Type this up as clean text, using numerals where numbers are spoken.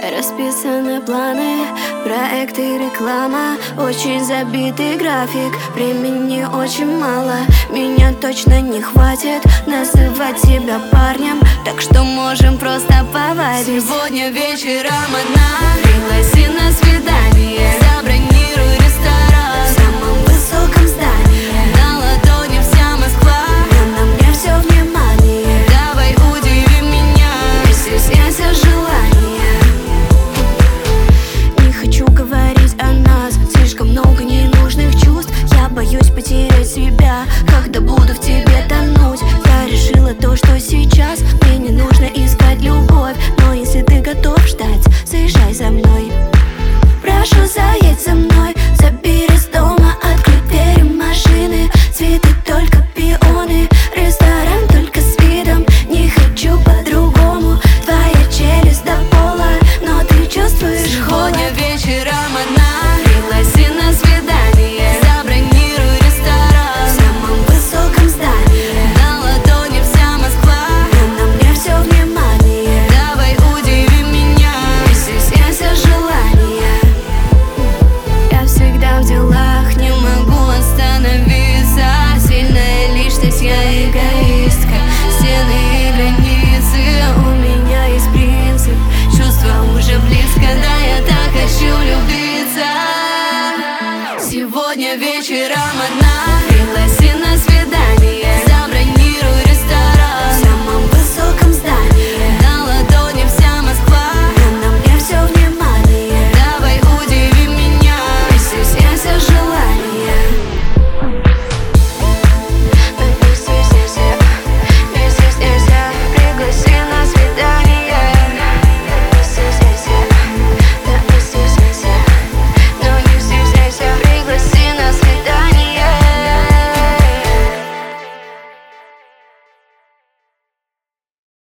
Расписаны планы, проекты, реклама. Очень забитый график, времени очень мало. Меня точно не хватит называть себя парнем, так что можем просто повадить. Сегодня вечером одна, пригласи на свидание. Забронируй ресторан в самом высоком здании. На ладони вся Москва, но на мне все внимание. давай удиви меня, не стесняйся желания. Не хочу говорить о нас, слишком много ненужных чувств. Я боюсь потерять себя, когда буду в тебе тонуть. Я решила то, что сейчас мне не нужно искать любовь, но если ты готов ждать, совершенно